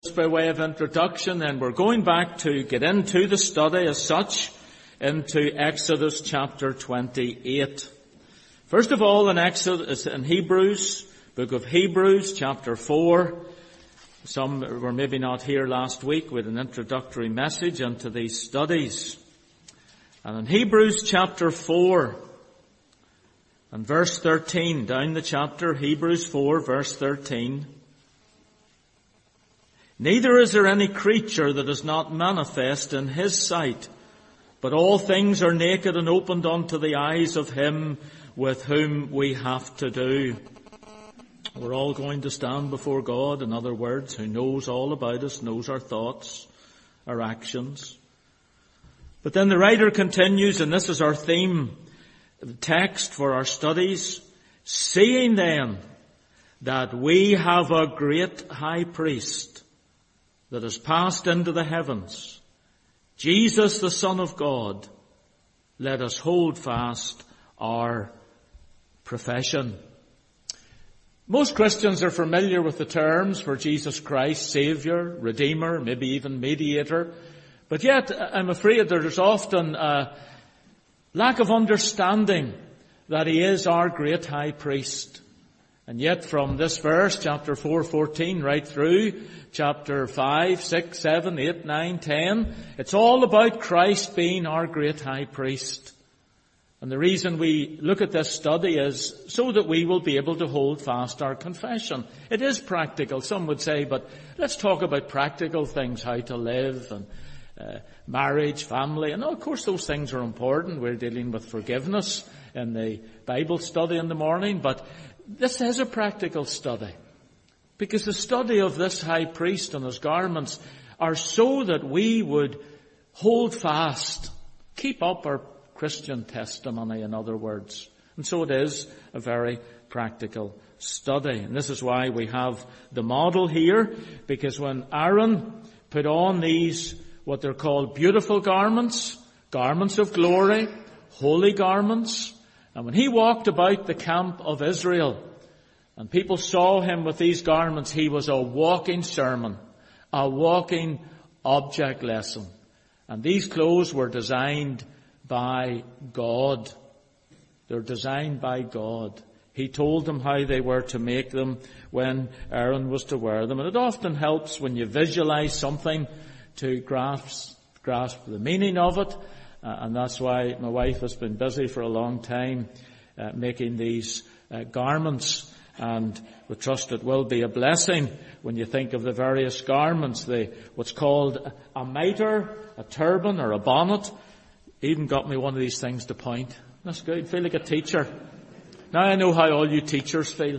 Just by way of introduction, and we're going back to get into the study as such, into Exodus chapter 28. First of all, in Hebrews, book of Hebrews, chapter 4. Some were maybe not here last week with an introductory message into these studies. And in Hebrews chapter 4, and verse 13, down the chapter, Hebrews 4, verse 13. Neither is there any creature that is not manifest in his sight, but all things are naked and opened unto the eyes of him with whom we have to do. We're all going to stand before God, in other words, who knows all about us, knows our thoughts, our actions. But then the writer continues, and this is our theme, the text for our studies, seeing then that we have a great high priest that has passed into the heavens, Jesus the Son of God, let us hold fast our profession. Most Christians are familiar with the terms for Jesus Christ, Saviour, Redeemer, maybe even Mediator. But yet, I'm afraid there's often a lack of understanding that He is our great high priest. And yet from this verse, chapter 4:14, right through chapter 5, 6, 7, 8, 9, 10, it's all about Christ being our great high priest. And the reason we look at this study is so that we will be able to hold fast our confession. It is practical, some would say, but let's talk about practical things, how to live and marriage, family. And of course those things are important. We're dealing with forgiveness in the Bible study in the morning, but this is a practical study. Because the study of this high priest and his garments are so that we would hold fast, keep up our Christian testimony, in other words. And so it is a very practical study. And this is why we have the model here, because when Aaron put on these, what they're called beautiful garments, garments of glory, holy garments, and when he walked about the camp of Israel, and people saw him with these garments, he was a walking sermon, a walking object lesson. And these clothes were designed by God. They're designed by God. He told them how they were to make them when Aaron was to wear them. And it often helps when you visualize something to grasp the meaning of it. And that's why my wife has been busy for a long time making these garments. And we trust it will be a blessing when you think of the various garments. What's called a mitre, a turban or a bonnet. Even got me one of these things to point. That's good. Feel like a teacher. Now I know how all you teachers feel.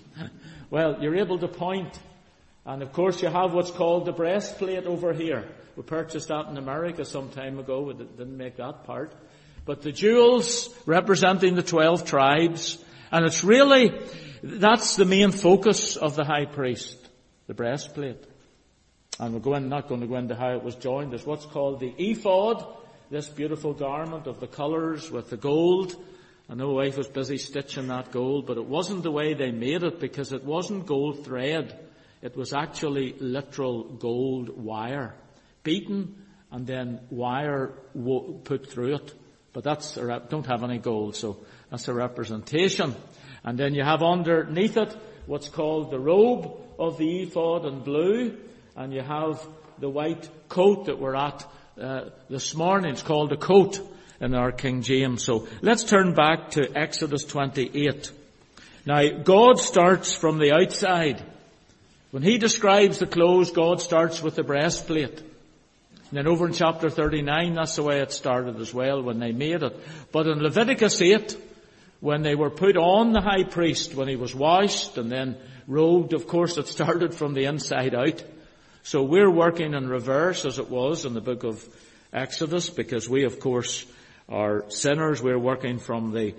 Well, you're able to point. And of course you have what's called the breastplate over here. We purchased that in America some time ago. We didn't make that part. But the jewels representing the 12 tribes. And it's really, that's the main focus of the high priest. The breastplate. And we're not going to go into how it was joined. There's what's called the ephod. This beautiful garment of the colours with the gold. I know my wife was busy stitching that gold, but it wasn't the way they made it because it wasn't gold thread. It was actually literal gold wire. Beaten and then wire put through it. But don't have any gold, so that's a representation. And then you have underneath it what's called the robe of the ephod in blue. And you have the white coat that we're at this morning. It's called a coat in our King James. So let's turn back to Exodus 28. Now, God starts from the outside. When He describes the clothes, God starts with the breastplate. And then over in chapter 39, that's the way it started as well when they made it. But in Leviticus 8, when they were put on the high priest, when he was washed and then robed, of course it started from the inside out. So we're working in reverse as it was in the book of Exodus, because we of course are sinners. We're working from the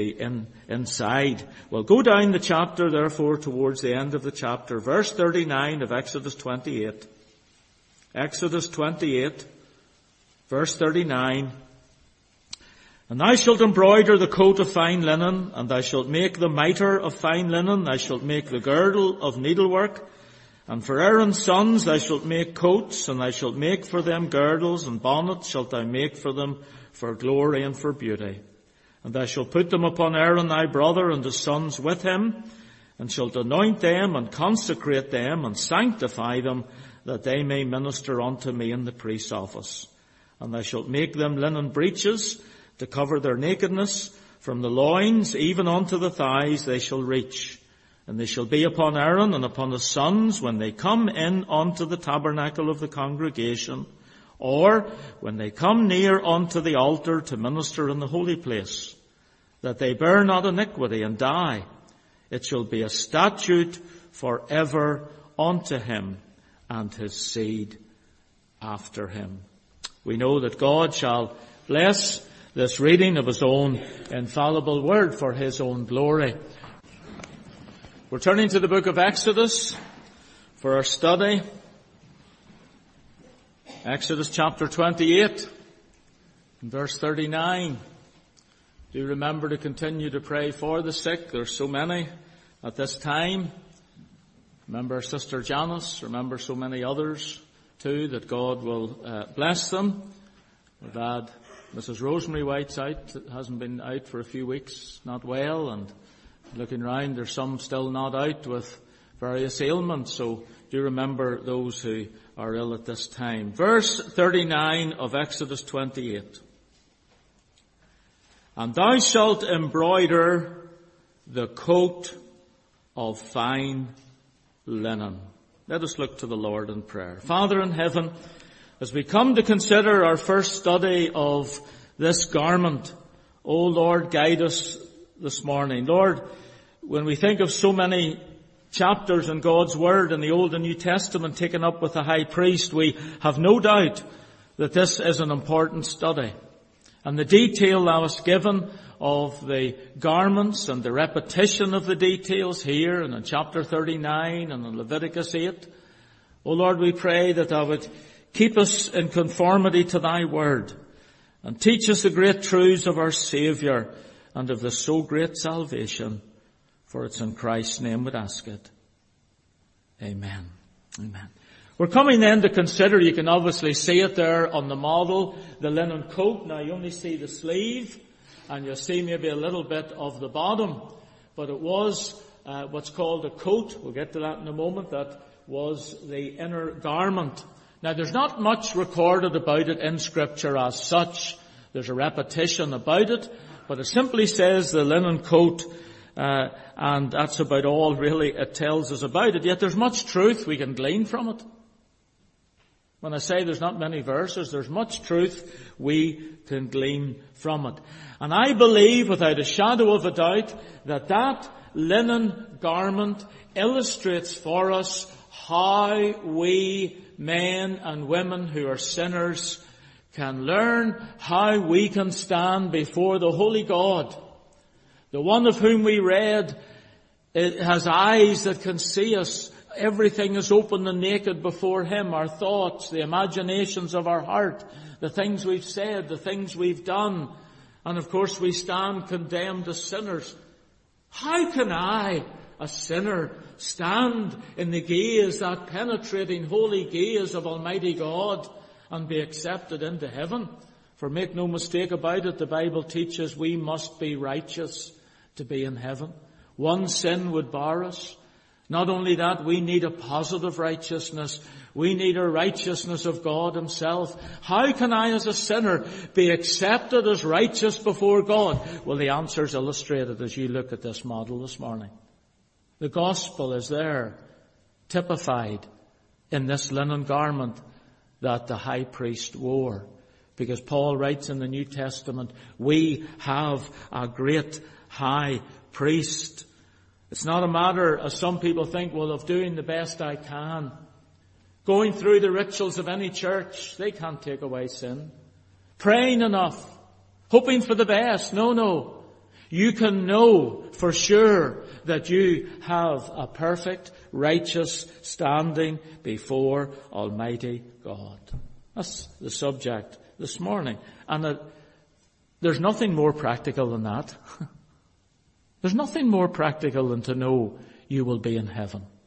inside. Well, go down the chapter therefore towards the end of the chapter. Verse 39 of Exodus 28. Exodus 28, verse 39. And thou shalt embroider the coat of fine linen, and thou shalt make the mitre of fine linen, thou shalt make the girdle of needlework, And for Aaron's sons thou shalt make coats, and thou shalt make for them girdles, and bonnets shalt thou make for them for glory and for beauty. And thou shalt put them upon Aaron thy brother and his sons with him, and shalt anoint them and consecrate them and sanctify them, that they may minister unto me in the priest's office. And thou shalt make them linen breeches to cover their nakedness, from the loins even unto the thighs they shall reach. And they shall be upon Aaron and upon his sons when they come in unto the tabernacle of the congregation, or when they come near unto the altar to minister in the holy place, that they bear not iniquity and die. It shall be a statute forever unto him and his seed after him. We know that God shall bless this reading of his own infallible word for his own glory. We're turning to the book of Exodus for our study. Exodus chapter 28, verse 39. Do remember to continue to pray for the sick. There's so many at this time. Remember Sister Janice. Remember so many others too, that God will bless them. We're glad Mrs. Rosemary White's out. Hasn't been out for a few weeks, not well, and looking round, there's some still not out with various ailments, so do remember those who are ill at this time. Verse 39 of Exodus 28. And thou shalt embroider the coat of fine linen. Let us look to the Lord in prayer. Father in heaven, as we come to consider our first study of this garment, O Lord, guide us this morning. Lord, when we think of so many chapters in God's Word in the Old and New Testament taken up with the high priest, we have no doubt that this is an important study. And the detail thou hast given of the garments and the repetition of the details here and in chapter 39 and in Leviticus 8, O Lord, we pray that thou would keep us in conformity to thy word and teach us the great truths of our Saviour and of the so great salvation. For it's in Christ's name we'd ask it. Amen. Amen. We're coming then to consider, you can obviously see it there on the model, the linen coat. Now you only see the sleeve and you'll see maybe a little bit of the bottom. But it was what's called a coat. We'll get to that in a moment. That was the inner garment. Now there's not much recorded about it in Scripture as such. There's a repetition about it. But it simply says the linen coat, and that's about all really it tells us about it. Yet there's much truth we can glean from it. When I say there's not many verses, there's much truth we can glean from it. And I believe without a shadow of a doubt that that linen garment illustrates for us how we men and women who are sinners can learn how we can stand before the Holy God. The one of whom we read, it has eyes that can see us. Everything is open and naked before him. Our thoughts, the imaginations of our heart, the things we've said, the things we've done. And of course we stand condemned as sinners. How can I, a sinner, stand in the gaze, that penetrating holy gaze of Almighty God, and be accepted into heaven? For make no mistake about it, the Bible teaches we must be righteous to be in heaven. One sin would bar us. Not only that, we need a positive righteousness. We need a righteousness of God himself. How can I as a sinner be accepted as righteous before God? Well, the answer is illustrated as you look at this model this morning. The gospel is there, typified in this linen garment that the high priest wore. Because Paul writes in the New Testament, we have a great high priest. It's not a matter, as some people think, well, of doing the best I can. Going through the rituals of any church, they can't take away sin. Praying enough, hoping for the best. No. You can know for sure that you have a perfect, righteous standing before Almighty God. That's the subject this morning. And there's nothing more practical than that. There's nothing more practical than to know you will be in heaven.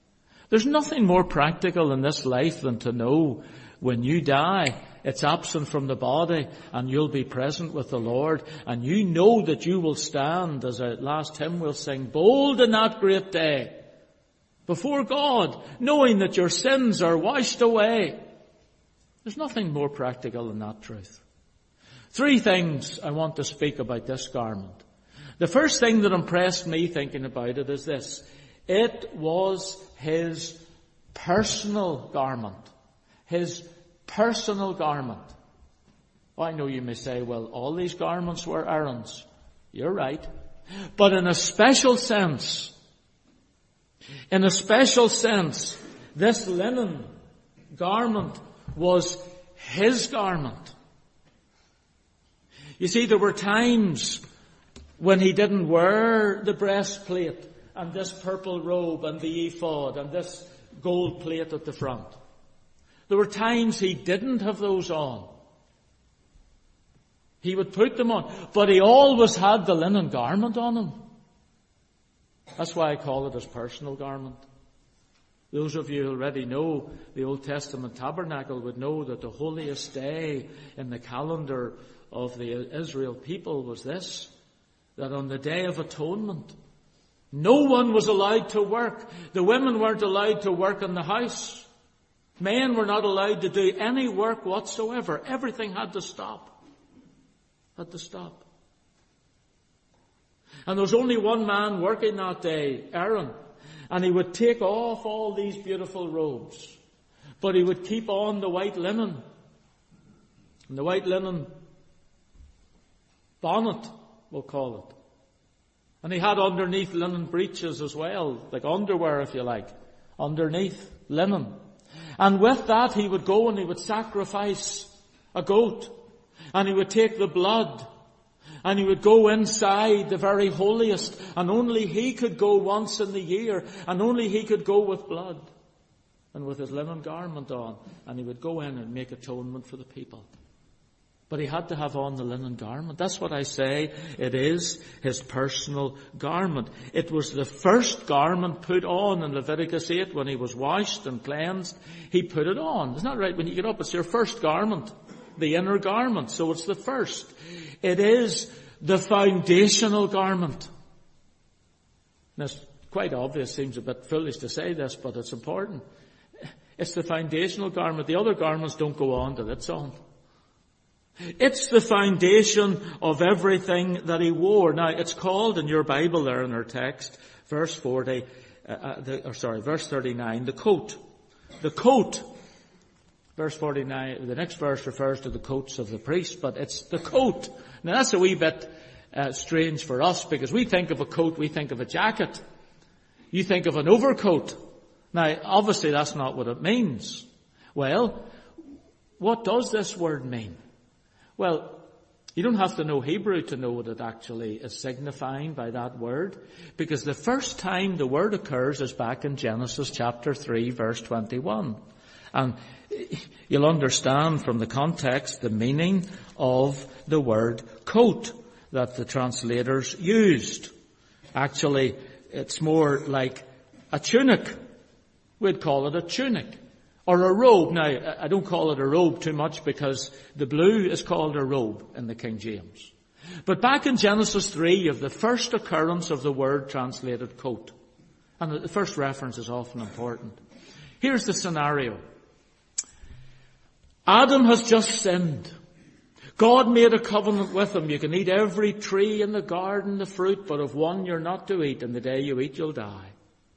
There's nothing more practical in this life than to know when you die, it's absent from the body and you'll be present with the Lord, and you know that you will stand, as a last hymn will sing, bold in that great day before God, knowing that your sins are washed away. There's nothing more practical than that truth. 3 things I want to speak about this garment. The first thing that impressed me thinking about it is this. It was his personal garment. His personal garment. Well, I know you may say, well, all these garments were Aaron's. You're right. But in a special sense, this linen garment was his garment. You see, there were times when he didn't wear the breastplate and this purple robe and the ephod and this gold plate at the front. There were times he didn't have those on. He would put them on, but he always had the linen garment on him. That's why I call it his personal garment. Those of you who already know the Old Testament tabernacle would know that the holiest day in the calendar of the Israel people was this, that on the Day of Atonement, no one was allowed to work. The women weren't allowed to work in the house. Men were not allowed to do any work whatsoever. Everything had to stop. Had to stop. And there was only one man working that day, Aaron. And he would take off all these beautiful robes. But he would keep on the white linen. And the white linen bonnet, we'll call it. And he had underneath linen breeches as well, like underwear if you like, underneath linen. And with that he would go and he would sacrifice a goat. And he would take the blood. And he would go inside the very holiest. And only he could go once in the year. And only he could go with blood. And with his linen garment on. And he would go in and make atonement for the people. But he had to have on the linen garment. That's what I say. It is his personal garment. It was the first garment put on in Leviticus 8 when he was washed and cleansed. He put it on. Isn't that right? When you get up, it's your first garment. The inner garment. So it's the first. It is the foundational garment. And it's quite obvious, seems a bit foolish to say this, but it's important. It's the foundational garment. The other garments don't go on till it's on. It's the foundation of everything that he wore. Now, it's called in your Bible there in our text, verse 39, the coat. The coat. Verse 49, the next verse refers to the coats of the priest, but it's the coat. Now that's a wee bit strange for us, because we think of a coat, we think of a jacket. You think of an overcoat. Now, obviously that's not what it means. Well, what does this word mean? Well, you don't have to know Hebrew to know what it actually is signifying by that word, because the first time the word occurs is back in Genesis chapter 3, verse 21. And you'll understand from the context the meaning of the word coat that the translators used. Actually, it's more like a tunic. We'd call it a tunic. Or a robe. Now, I don't call it a robe too much because the blue is called a robe in the King James. But back in Genesis 3, you have the first occurrence of the word translated coat. And the first reference is often important. Here's the scenario. Adam has just sinned. God made a covenant with him. You can eat every tree in the garden, the fruit, but of one you're not to eat, and the day you eat you'll die.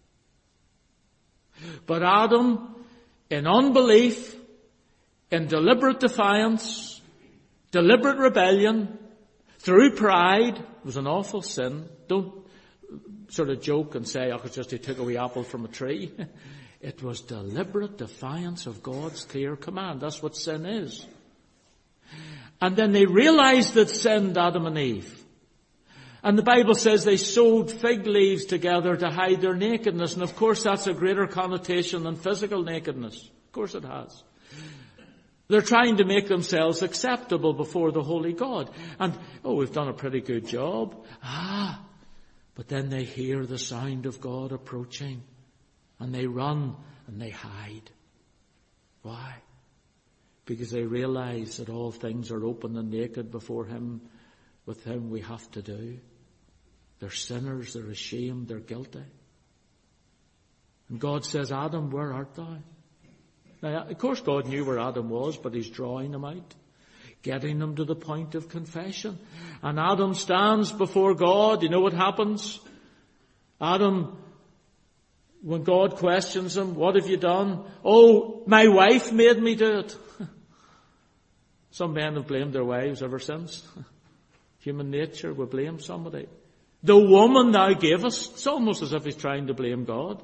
But Adam, in unbelief, in deliberate defiance, deliberate rebellion, through pride, it was an awful sin. Don't sort of joke and say, oh, it's just he took a wee apple from a tree. It was deliberate defiance of God's clear command. That's what sin is. And then they realized that sinned, Adam and Eve. And the Bible says they sewed fig leaves together to hide their nakedness. And of course that's a greater connotation than physical nakedness. Of course it has. They're trying to make themselves acceptable before the holy God. And, we've done a pretty good job. But then they hear the sound of God approaching. And they run and they hide. Why? Because they realize that all things are open and naked before Him, with Him we have to do. They're sinners, they're ashamed, they're guilty. And God says, Adam, where art thou? Now, of course God knew where Adam was, but He's drawing him out, getting him to the point of confession. And Adam stands before God. You know what happens? Adam, when God questions him, what have you done? Oh, my wife made me do it. Some men have blamed their wives ever since. Human nature will blame somebody. The woman thou gavest. It's almost as if he's trying to blame God.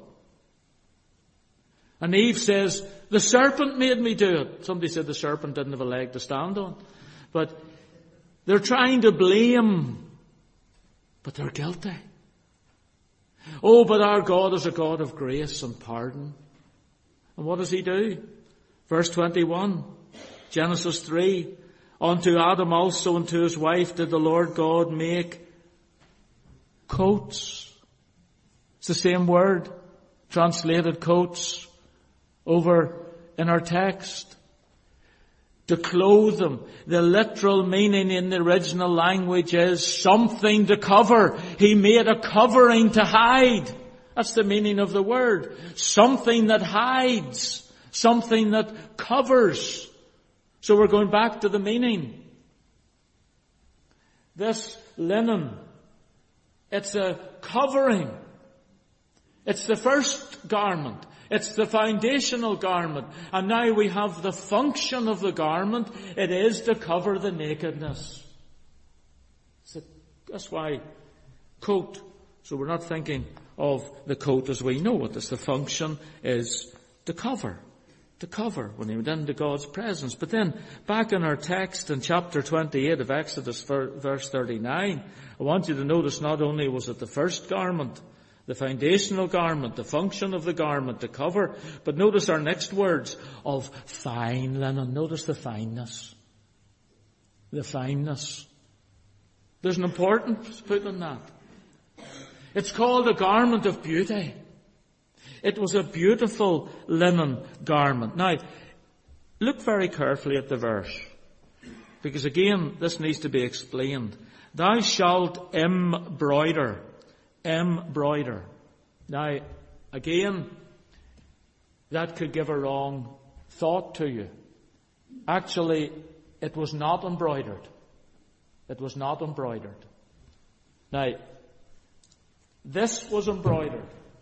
And Eve says, the serpent made me do it. Somebody said the serpent didn't have a leg to stand on. But they're trying to blame, but they're guilty. Oh, but our God is a God of grace and pardon. And what does He do? Verse 21, Genesis 3, unto Adam also and to his wife did the Lord God make coats. It's the same word, translated coats over in our text. To clothe them. The literal meaning in the original language is something to cover. He made a covering to hide. That's the meaning of the word. Something that hides. Something that covers. So we're going back to the meaning. This linen, it's a covering. It's the first garment. It's the foundational garment. And now we have the function of the garment. It is to cover the nakedness. That's why coat. So we're not thinking of the coat as we know it. It's the function is to cover. To cover when he went into God's presence. But then back in our text in chapter 28 of Exodus verse 39, I want you to notice not only was it the first garment, the foundational garment, the function of the garment to cover. But notice our next words of fine linen. Notice the fineness. The fineness. There's an importance put in that. It's called a garment of beauty. It was a beautiful linen garment. Now, look very carefully at the verse. Because again, this needs to be explained. Thou shalt embroider. Embroider. Now, again, that could give a wrong thought to you. Actually, it was not embroidered. It was not embroidered. Now, this was embroidered.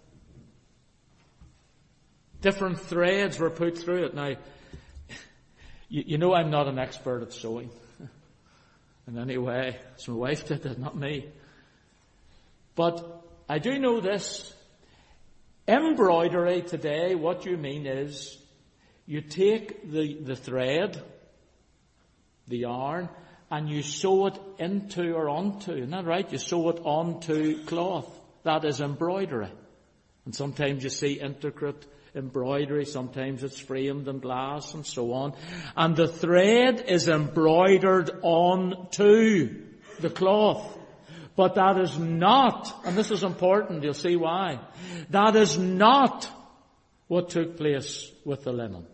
Different threads were put through it. Now, you know I'm not an expert at sewing. In any way. It's my wife did it, not me. But I do know this. Embroidery today, what you mean is, you take the thread, the yarn, and you sew it into or onto. Isn't that right? You sew it onto cloth. That is embroidery. And sometimes you see intricate embroidery. Sometimes it's framed in glass and so on. And the thread is embroidered onto the cloth. But that is not, and this is important, you'll see why, that is not what took place with the linen.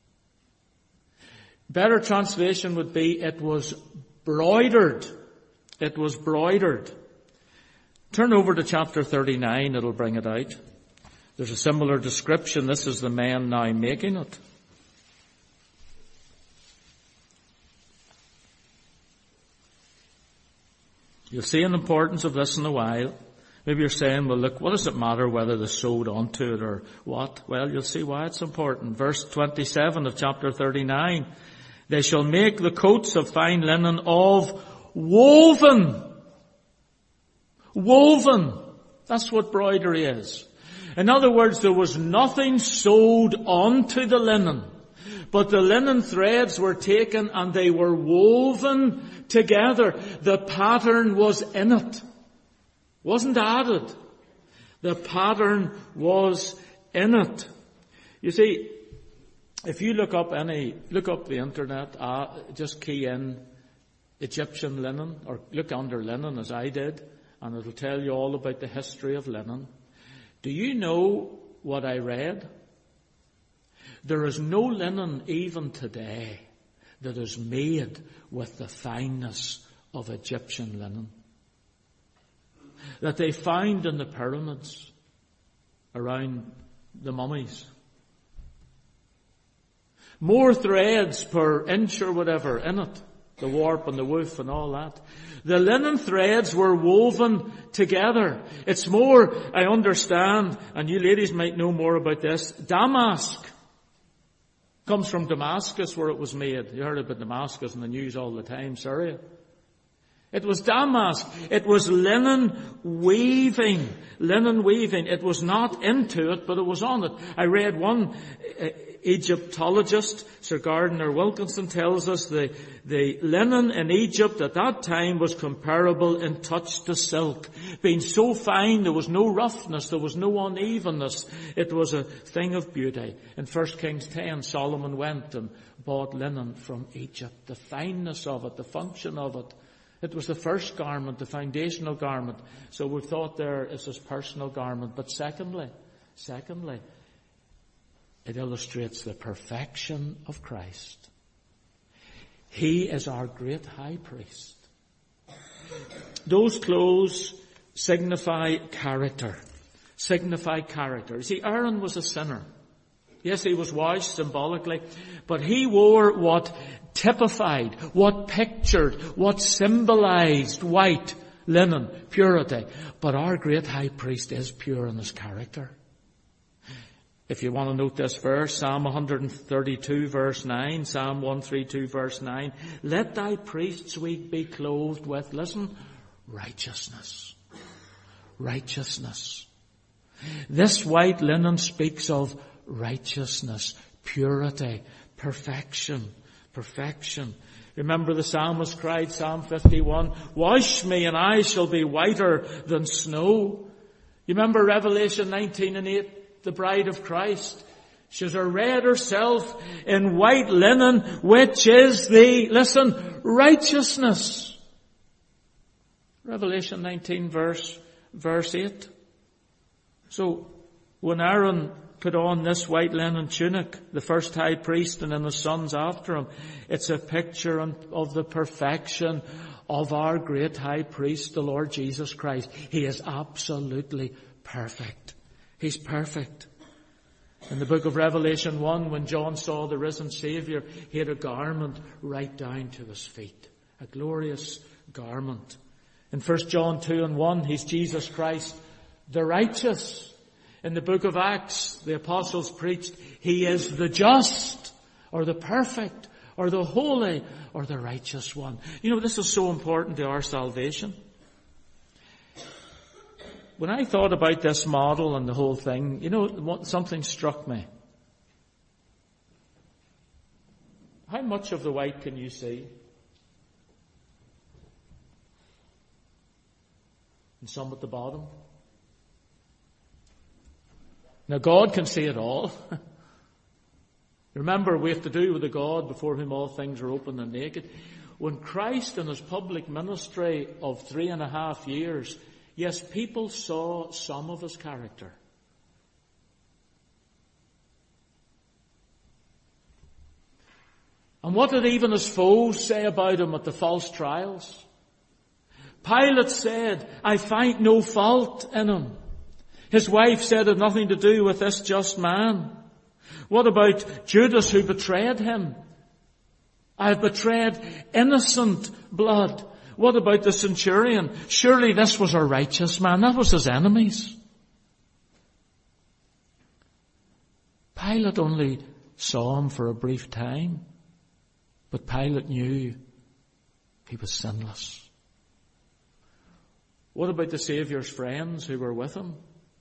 Better translation would be, it was broidered. It was broidered. Turn over to chapter 39, it'll bring it out. There's a similar description. This is the man now making it. You'll see an importance of this in a while. Maybe you're saying, well look, what does it matter whether they sewed onto it or what? Well, you'll see why it's important. Verse 27 of chapter 39. They shall make the coats of fine linen of woven. Woven. That's what broidery is. In other words, there was nothing sewed onto the linen. But the linen threads were taken and they were woven together. The pattern was in it. Wasn't added. The pattern was in it. You see, if you look up the internet, just key in Egyptian linen, or look under linen as I did, and it'll tell you all about the history of linen. Do you know what I read? There is no linen even today that is made with the fineness of Egyptian linen that they found in the pyramids around the mummies. More threads per inch or whatever in it, the warp and the woof and all that. The linen threads were woven together. It's more, I understand, and you ladies might know more about this, damask comes from Damascus where it was made. You heard about Damascus in the news all the time, Syria. It was damask. It was linen weaving. Linen weaving. It was not into it, but it was on it. I read one Egyptologist, Sir Gardner Wilkinson, tells us the linen in Egypt at that time was comparable in touch to silk. Being so fine, there was no roughness, there was no unevenness. It was a thing of beauty. In 1 Kings 10, Solomon went and bought linen from Egypt. The fineness of it, the function of it. It was the first garment, the foundational garment. So we thought there is his personal garment. But secondly, it illustrates the perfection of Christ. He is our great high priest. Those clothes signify character. See, Aaron was a sinner. Yes, he was washed symbolically, but he wore what typified, what pictured, what symbolized white linen, purity. But our great high priest is pure in his character. If you want to note this verse, Psalm 132 verse 9, Psalm 132 verse 9, let thy priests be clothed with, listen, righteousness. Righteousness. This white linen speaks of righteousness, purity, perfection. Remember the psalmist cried, Psalm 51, wash me and I shall be whiter than snow. You remember Revelation 19:8, the bride of Christ. She's arrayed herself in white linen, which is the, listen, righteousness. Revelation 19 verse 8. So, when Aaron put on this white linen tunic, the first high priest and then the sons after him, it's a picture of the perfection of our great high priest, the Lord Jesus Christ. He is absolutely perfect. He's perfect. In the book of Revelation 1, when John saw the risen Savior, he had a garment right down to his feet. A glorious garment. In 1 John 2:1, he's Jesus Christ, the righteous. In the book of Acts, the apostles preached, he is the just, or the perfect, or the holy, or the righteous one. You know, this is so important to our salvation. When I thought about this model and the whole thing, you know, something struck me. How much of the white can you see? And some at the bottom. Now God can see it all. Remember, we have to do with the God before whom all things are open and naked. When Christ in his public ministry of 3.5 years, yes, people saw some of his character. And what did even his foes say about him at the false trials? Pilate said, I find no fault in him. His wife said it had nothing to do with this just man. What about Judas who betrayed him? I have betrayed innocent blood. What about the centurion? Surely this was a righteous man. That was his enemies. Pilate only saw him for a brief time, but Pilate knew he was sinless. What about the Saviour's friends who were with him?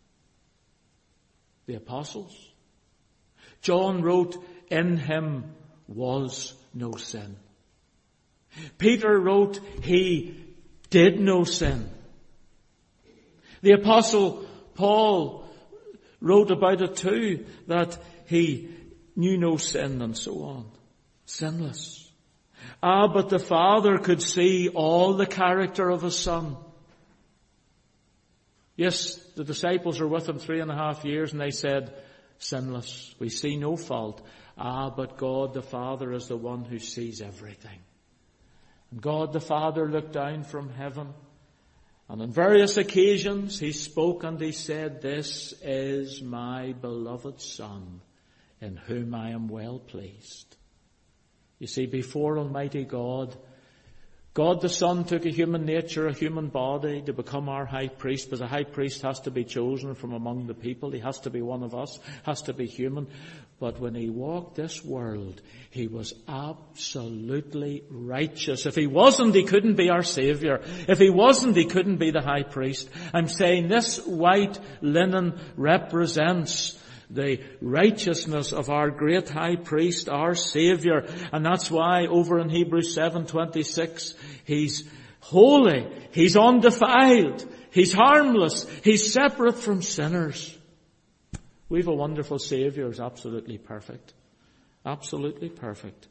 The apostles. John wrote, in him was no sin. Peter wrote, he did no sin. The apostle Paul wrote about it too, that he knew no sin and so on. Sinless. But the Father could see all the character of his Son. Yes, the disciples were with him 3.5 years and they said, sinless. We see no fault. But God the Father is the one who sees everything. And God the Father looked down from heaven, and on various occasions he spoke and he said, this is my beloved Son, in whom I am well pleased. You see, before Almighty God, God the Son took a human nature, a human body to become our high priest, because a high priest has to be chosen from among the people. He has to be one of us, has to be human. But when he walked this world, he was absolutely righteous. If he wasn't, he couldn't be our Saviour. If he wasn't, he couldn't be the high priest. I'm saying this white linen represents the righteousness of our great high priest, our Saviour. And that's why over in Hebrews 7:26, he's holy, he's undefiled, he's harmless, he's separate from sinners. We've a wonderful Saviour who's absolutely perfect. Absolutely perfect.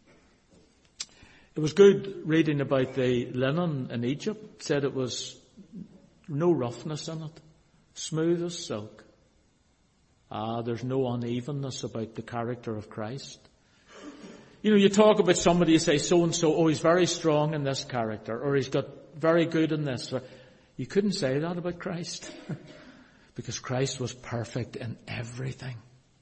It was good reading about the linen in Egypt. It said it was no roughness in it, smooth as silk. There's no unevenness about the character of Christ. You know, you talk about somebody, you say so-and-so, oh, he's very strong in this character, or he's got very good in this. You couldn't say that about Christ. Because Christ was perfect in everything.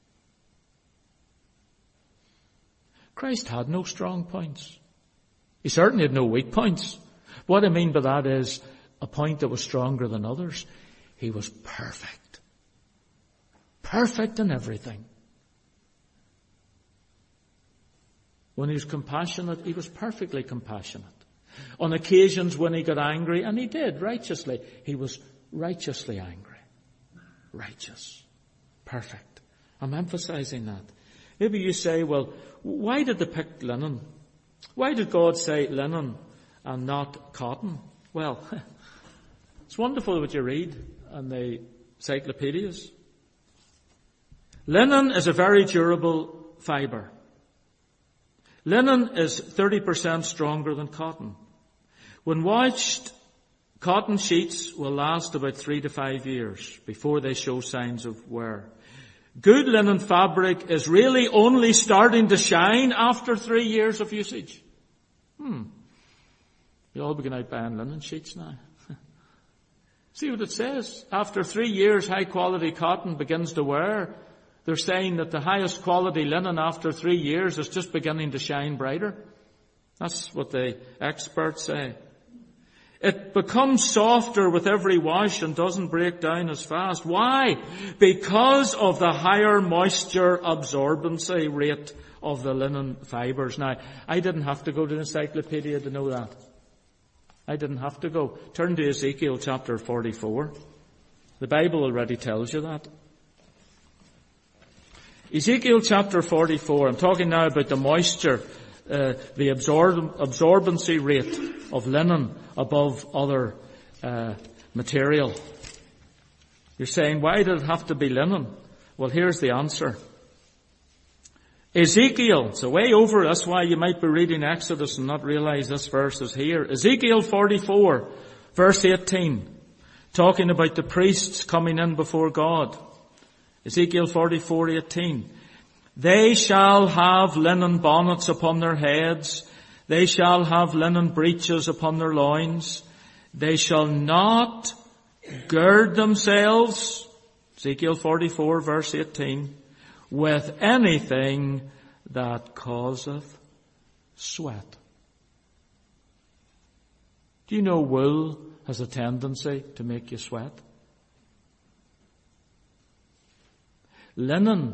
Christ had no strong points. He certainly had no weak points. What I mean by that is a point that was stronger than others. He was perfect. Perfect in everything. When he was compassionate, he was perfectly compassionate. On occasions when he got angry, and he did righteously, he was righteously angry. Righteous. Perfect. I'm emphasizing that. Maybe you say, well, why did they pick linen? Why did God say linen and not cotton? Well, it's wonderful what you read in the encyclopedias. Linen is a very durable fibre. Linen is 30% stronger than cotton. When washed, cotton sheets will last about 3 to 5 years before they show signs of wear. Good linen fabric is really only starting to shine after 3 years of usage. You all begin out buying linen sheets now. See what it says. After 3 years, high quality cotton begins to wear. They're saying that the highest quality linen after 3 years is just beginning to shine brighter. That's what the experts say. It becomes softer with every wash and doesn't break down as fast. Why? Because of the higher moisture absorbency rate of the linen fibres. Now, I didn't have to go to the encyclopedia to know that. I didn't have to go. Turn to Ezekiel chapter 44. The Bible already tells you that. Ezekiel chapter 44, I'm talking now about the moisture, the absorbency rate of linen above other material. You're saying, why did it have to be linen? Well, here's the answer. Ezekiel, so way over, that's why you might be reading Exodus and not realize this verse is here. Ezekiel 44, verse 18, talking about the priests coming in before God. Ezekiel 44:18. They shall have linen bonnets upon their heads. They shall have linen breeches upon their loins. They shall not gird themselves, Ezekiel 44 verse 18, with anything that causeth sweat. Do you know wool has a tendency to make you sweat? Linen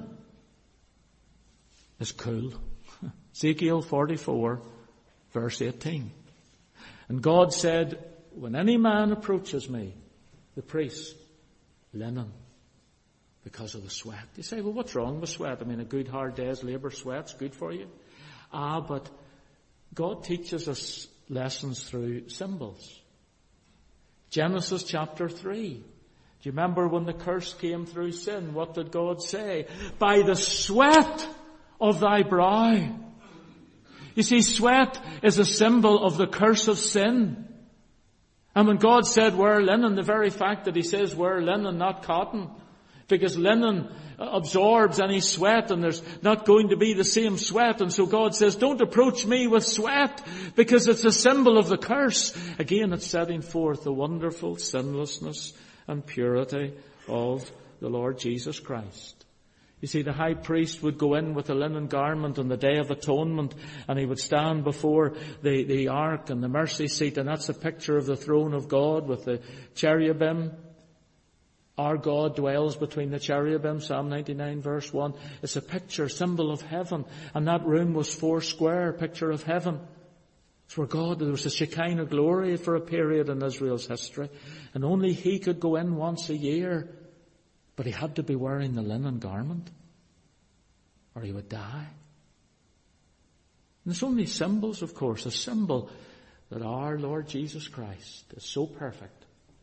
is cool. Ezekiel 44 verse 18. And God said, when any man approaches me, the priest, linen, because of the sweat. You say, well, what's wrong with sweat? I mean, a good hard day's labour, sweat's good for you. But God teaches us lessons through symbols. Genesis chapter 3. Do you remember when the curse came through sin? What did God say? By the sweat of thy brow. You see, sweat is a symbol of the curse of sin. And when God said wear linen, the very fact that he says wear linen, not cotton, because linen absorbs any sweat and there's not going to be the same sweat. And so God says, don't approach me with sweat because it's a symbol of the curse. Again, it's setting forth the wonderful sinlessness and purity of the Lord Jesus Christ. You see, the high priest would go in with a linen garment on the Day of Atonement, and he would stand before the ark and the mercy seat, and that's a picture of the throne of God with the cherubim. Our God dwells between the cherubim, Psalm 99 verse 1. It's a picture, symbol of heaven, and that room was 4 square, picture of heaven. It's where God, there was a Shekinah glory for a period in Israel's history, and only he could go in once a year. But he had to be wearing the linen garment, or he would die. And it's only symbols, of course, a symbol that our Lord Jesus Christ is so perfect.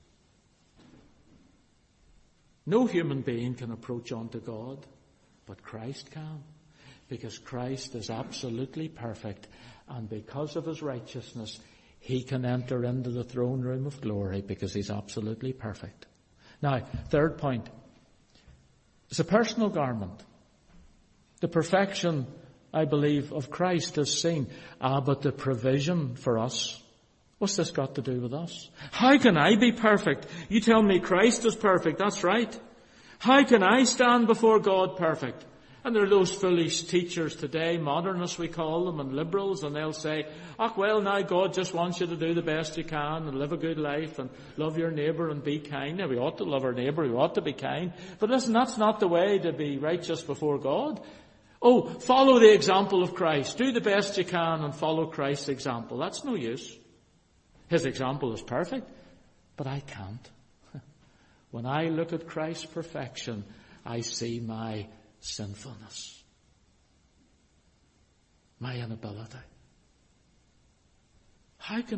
No human being can approach unto God, but Christ can, because Christ is absolutely perfect, and because of his righteousness, he can enter into the throne room of glory because he's absolutely perfect. Now, third point. It's a personal garment. The perfection, I believe, of Christ is seen. But the provision for us, what's this got to do with us? How can I be perfect? You tell me Christ is perfect. That's right. How can I stand before God perfect? And there are those foolish teachers today, modernists we call them, and liberals, and they'll say, well, now God just wants you to do the best you can and live a good life and love your neighbour and be kind. Now, we ought to love our neighbour, we ought to be kind. But listen, that's not the way to be righteous before God. Follow the example of Christ. Do the best you can and follow Christ's example. That's no use. His example is perfect, but I can't. When I look at Christ's perfection, I see my sinfulness, my inability. How can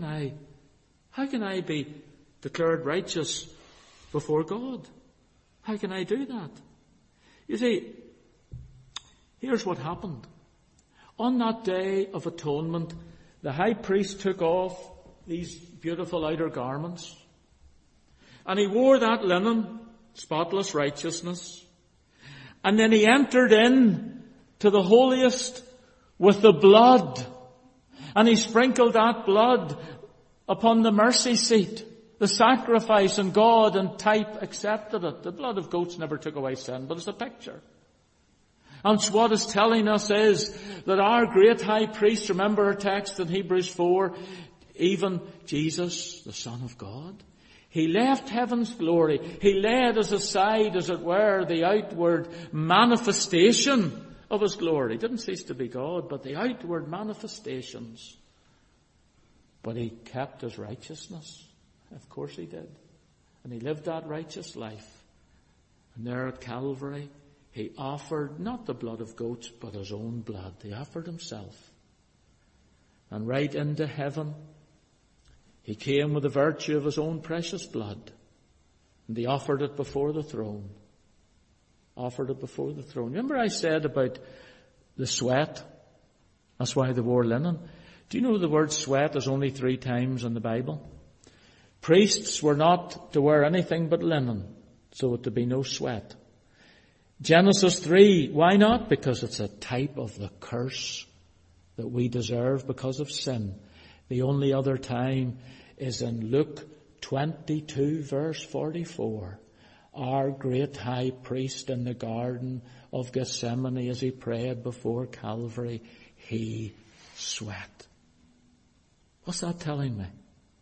I be declared righteous before God? How can I do that? You see, here's what happened. On that Day of Atonement, the high priest took off these beautiful outer garments, and he wore that linen, spotless righteousness. And then he entered in to the holiest with the blood. And he sprinkled that blood upon the mercy seat, the sacrifice, and God in type accepted it. The blood of goats never took away sin, but it's a picture. And what it's telling us is that our great high priest, remember our text in Hebrews 4, even Jesus, the Son of God, he left heaven's glory. He laid us aside, as it were, the outward manifestation of his glory. He didn't cease to be God, but the outward manifestations. But he kept his righteousness. Of course he did. And he lived that righteous life. And there at Calvary, he offered not the blood of goats, but his own blood. He offered himself. And right into heaven, he came with the virtue of his own precious blood. And he offered it before the throne. Offered it before the throne. Remember I said about the sweat? That's why they wore linen. Do you know the word sweat is only 3 times in the Bible? Priests were not to wear anything but linen, so it to be no sweat. Genesis 3, why not? Because it's a type of the curse that we deserve because of sin. The only other time is in Luke 22 verse 44. Our great high priest in the Garden of Gethsemane, as he prayed before Calvary, he sweat. What's that telling me?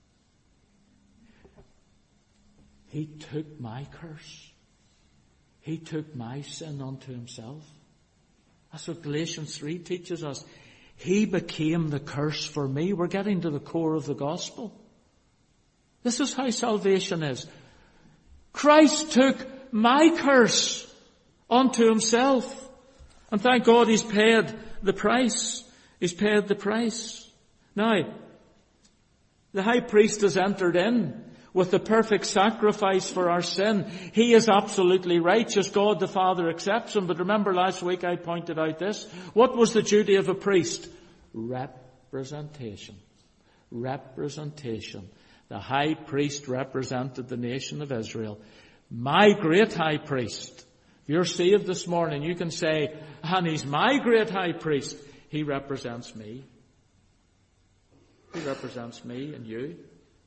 He took my curse. He took my sin unto himself. That's what Galatians 3 teaches us. He became the curse for me. We're getting to the core of the gospel. This is how salvation is. Christ took my curse unto himself. And thank God he's paid the price. He's paid the price. Now, the high priest has entered in with the perfect sacrifice for our sin. He is absolutely righteous. God the Father accepts him. But remember last week I pointed out this. What was the duty of a priest? Representation. Representation. The high priest represented the nation of Israel. My great high priest. If you're saved this morning, you can say, and he's my great high priest. He represents me. He represents me and you.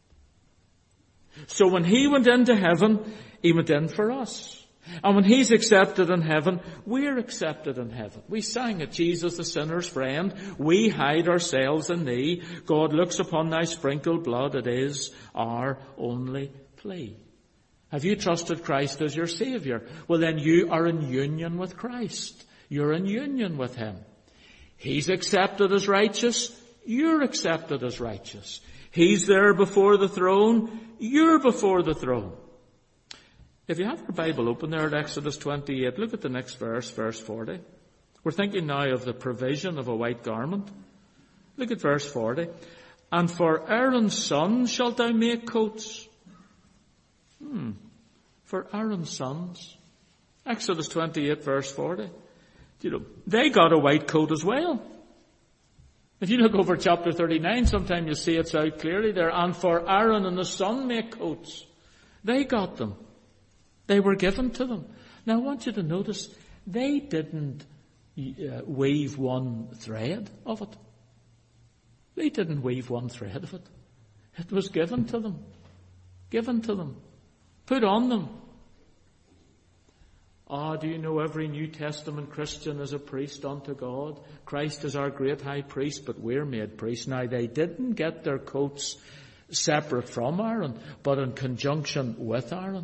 So when he went into heaven, he went in for us. And when he's accepted in heaven, we're accepted in heaven. We sang it, Jesus the sinner's friend. We hide ourselves in thee. God looks upon thy sprinkled blood. It is our only plea. Have you trusted Christ as your Saviour? Well, then you are in union with Christ. You're in union with him. He's accepted as righteous. You're accepted as righteous. He's there before the throne. You're before the throne. If you have your Bible open there at Exodus 28, look at the next verse, verse 40. We're thinking now of the provision of a white garment. Look at verse 40. And for Aaron's sons shalt thou make coats. For Aaron's sons. Exodus 28 verse 40. They got a white coat as well. If you look over chapter 39, sometimes you see it's out clearly there. And for Aaron and his son make coats. They got them. They were given to them. Now I want you to notice, they didn't weave one thread of it. They didn't weave one thread of it. It was given to them. Given to them. Put on them. Do you know every New Testament Christian is a priest unto God? Christ is our great high priest, but we're made priests. Now they didn't get their coats separate from Aaron, but in conjunction with Aaron.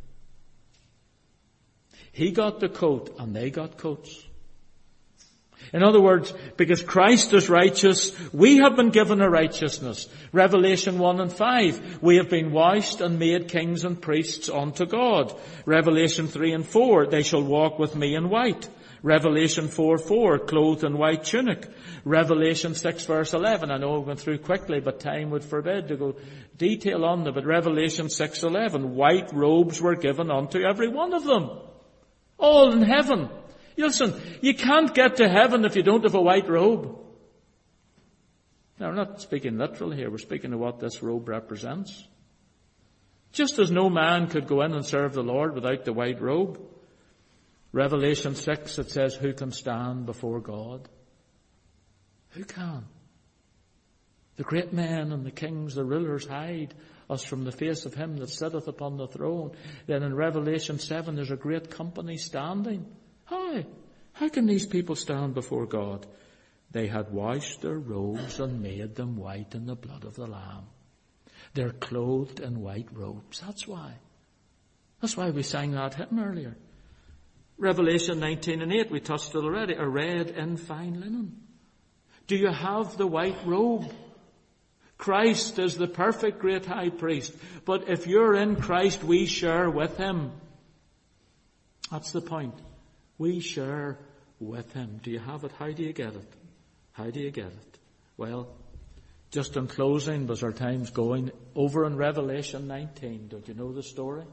He got the coat and they got coats. In other words, because Christ is righteous, we have been given a righteousness. Revelation 1 and 5, we have been washed and made kings and priests unto God. Revelation 3 and 4, they shall walk with me in white. Revelation 4:4, clothed in white tunic. Revelation 6 verse 11, I know we went through quickly, but time would forbid to go detail on them, but Revelation 6:11, white robes were given unto every one of them. All in heaven. Listen, you can't get to heaven if you don't have a white robe. Now, we're not speaking literal here. We're speaking of what this robe represents. Just as no man could go in and serve the Lord without the white robe. Revelation 6, it says, who can stand before God? Who can? The great men and the kings, the rulers hide us from the face of him that sitteth upon the throne. Then in Revelation 7, there's a great company standing. How can these people stand before God? They had washed their robes and made them white in the blood of the Lamb. They're clothed in white robes. That's why. That's why we sang that hymn earlier. Revelation 19 and 8, we touched it already. Arrayed in fine linen. Do you have the white robe? Christ is the perfect great high priest. But if you're in Christ, we share with him. That's the point. We share with him. Do you have it? How do you get it? How do you get it? Well, just in closing, as our time's going, over in Revelation 19, don't you know the story?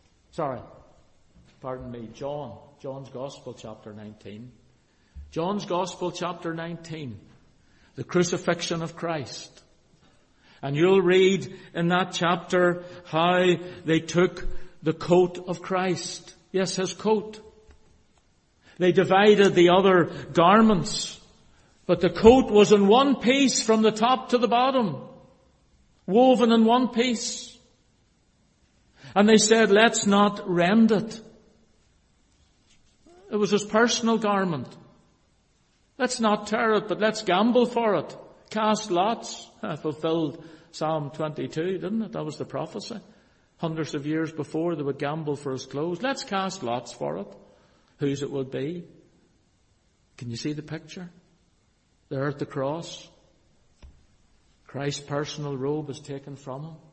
Pardon me, John's Gospel, chapter 19. John's Gospel, chapter 19. The crucifixion of Christ. And you'll read in that chapter how they took the coat of Christ. Yes, his coat. They divided the other garments, but the coat was in one piece from the top to the bottom, woven in one piece. And they said, let's not rend it. It was his personal garment. Let's not tear it, but let's gamble for it. Cast lots. Fulfilled Psalm 22, didn't it? That was the prophecy. Hundreds of years before, they would gamble for his clothes. Let's cast lots for it. Whose it would be. Can you see the picture? There at the cross, Christ's personal robe is taken from him.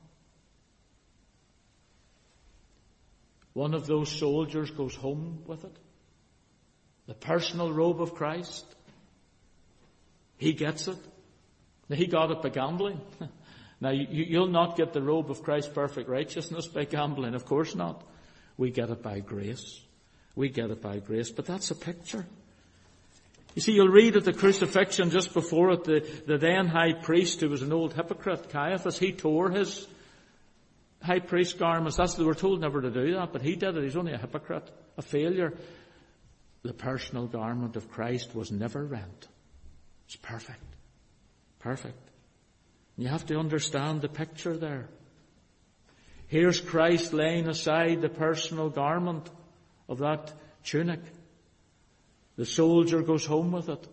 One of those soldiers goes home with it. The personal robe of Christ. He gets it. He got it by gambling. Now, you'll not get the robe of Christ's perfect righteousness by gambling. Of course not. We get it by grace. We get it by grace. But that's a picture. You see, you'll read at the crucifixion just before it, the then high priest, who was an old hypocrite, Caiaphas, he tore his high priest garments, they were told never to do that, but he did it. He's only a hypocrite, a failure. The personal garment of Christ was never rent. It's perfect. Perfect. You have to understand the picture there. Here's Christ laying aside the personal garment of that tunic. The soldier goes home with it.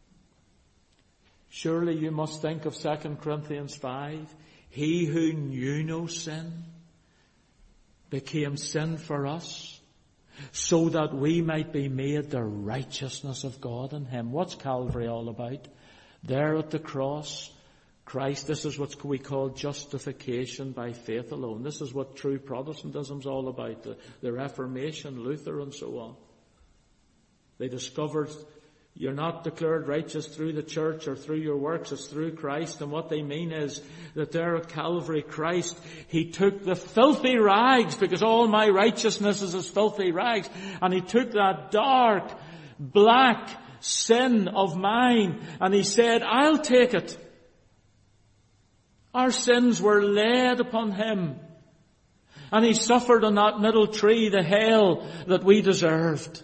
Surely you must think of 2 Corinthians 5. He who knew no sin became sin for us, so that we might be made the righteousness of God in him. What's Calvary all about? There at the cross, Christ, this is what we call justification by faith alone. This is what true Protestantism is all about, the Reformation, Luther and so on. They discovered you're not declared righteous through the church or through your works, it's through Christ. And what they mean is that there at Calvary, Christ, He took the filthy rags, because all my righteousness is as filthy rags, and He took that dark, black sin of mine, and He said, I'll take it. Our sins were laid upon Him, and He suffered on that middle tree the hell that we deserved.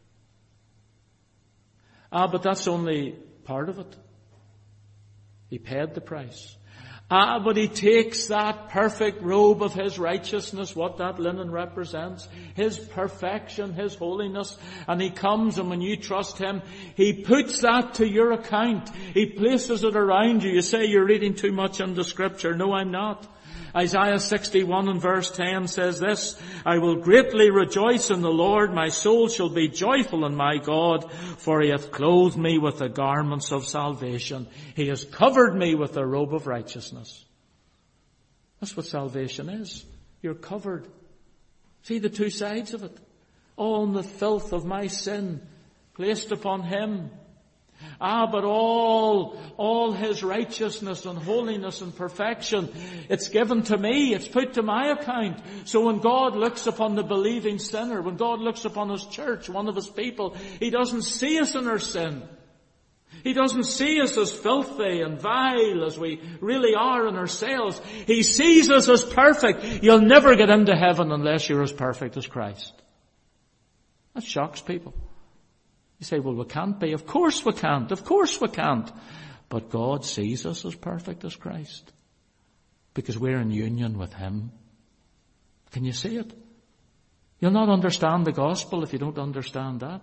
But that's only part of it. He paid the price. But He takes that perfect robe of His righteousness, what that linen represents, His perfection, His holiness, and He comes, and when you trust Him, He puts that to your account. He places it around you. You say you're reading too much into Scripture. No, I'm not. Isaiah 61 and verse 10 says this, I will greatly rejoice in the Lord, my soul shall be joyful in my God, for He hath clothed me with the garments of salvation. He has covered me with the robe of righteousness. That's what salvation is. You're covered. See the two sides of it. All the filth of my sin placed upon Him. But all His righteousness and holiness and perfection, it's given to me, it's put to my account. So when God looks upon the believing sinner, when God looks upon His church, one of His people, He doesn't see us in our sin. He doesn't see us as filthy and vile as we really are in ourselves. He sees us as perfect. You'll never get into heaven unless you're as perfect as Christ. That shocks people. You say, well, we can't be. Of course we can't. Of course we can't. But God sees us as perfect as Christ, because we're in union with Him. Can you see it? You'll not understand the gospel if you don't understand that.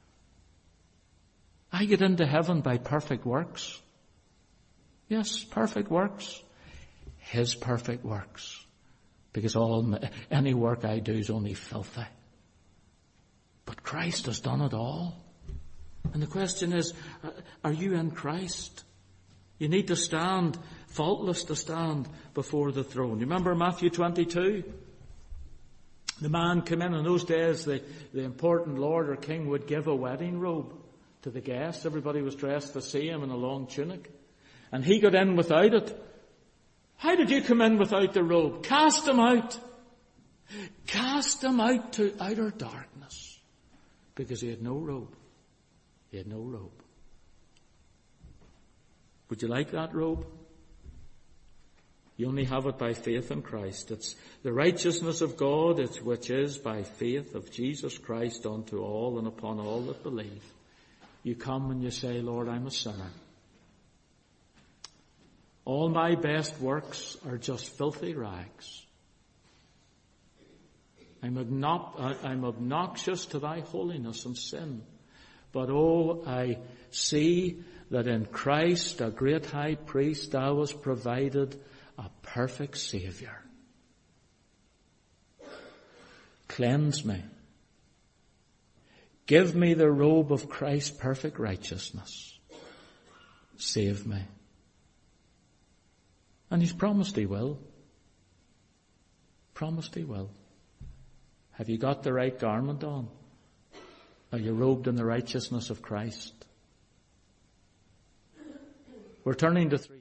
I get into heaven by perfect works. Yes, perfect works. His perfect works. Because any work I do is only filthy. But Christ has done it all. And the question is, are you in Christ? You need to stand faultless, to stand before the throne. You remember Matthew 22? The man came in those days, the important lord or king would give a wedding robe to the guests. Everybody was dressed the same in a long tunic. And he got in without it. How did you come in without the robe? Cast him out. Cast him out to outer darkness. Because he had no robe. He had no robe. Would you like that robe? You only have it by faith in Christ. It's the righteousness of God, which is by faith of Jesus Christ unto all and upon all that believe. You come and you say, Lord, I'm a sinner. All my best works are just filthy rags. I'm obnoxious to Thy holiness and sin. But I see that in Christ, a great high priest, Thou hast provided a perfect Saviour. Cleanse me. Give me the robe of Christ's perfect righteousness. Save me. And He's promised He will. Promised He will. Have you got the right garment on? Are you robed in the righteousness of Christ? We're turning to 3.